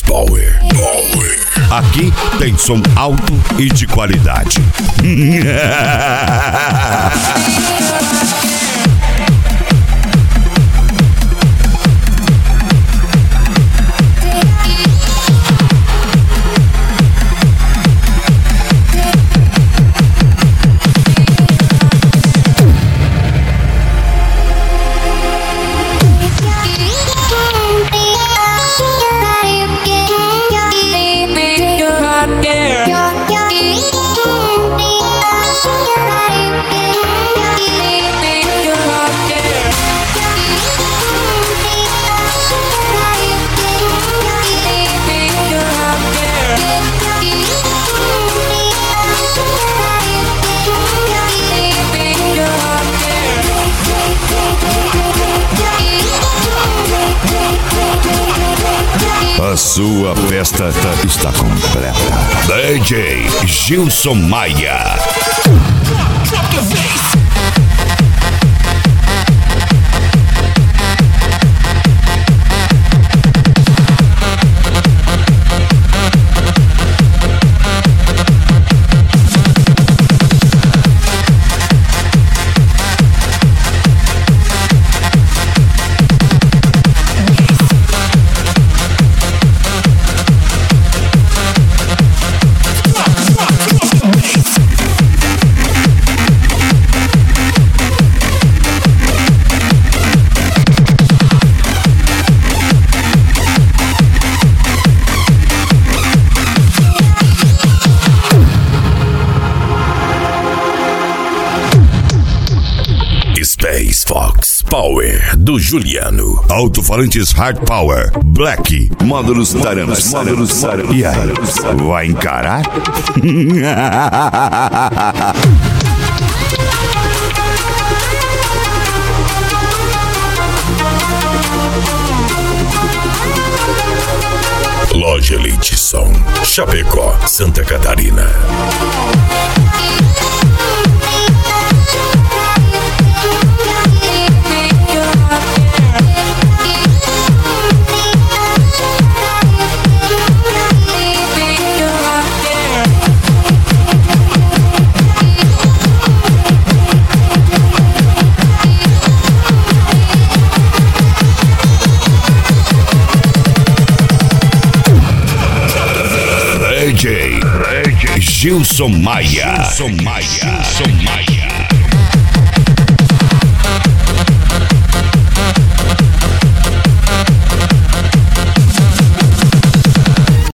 Power. Aqui tem som alto e de qualidade. A sua festa está completa. DJ Gilson Maia. Space Fox Power do Juliano. Alto-falantes Hard Power Black. Módulos Taramas. E aí, vai encarar? Loja Elite Som, Chapecó, Santa Catarina. DJ Gilson Maia.